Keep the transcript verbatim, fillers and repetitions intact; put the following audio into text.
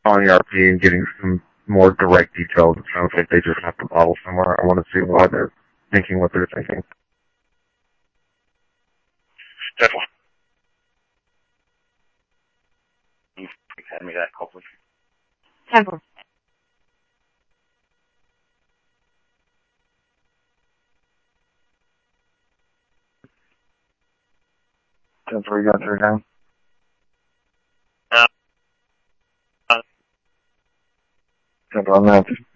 on the R P and getting some more direct details. It sounds like they just have to bottle somewhere. I want to see why they're thinking what they're thinking. Definitely. You hand me that, hopefully. Temple. That's where you got there now. Uh, uh, Temple, I'm gonna have to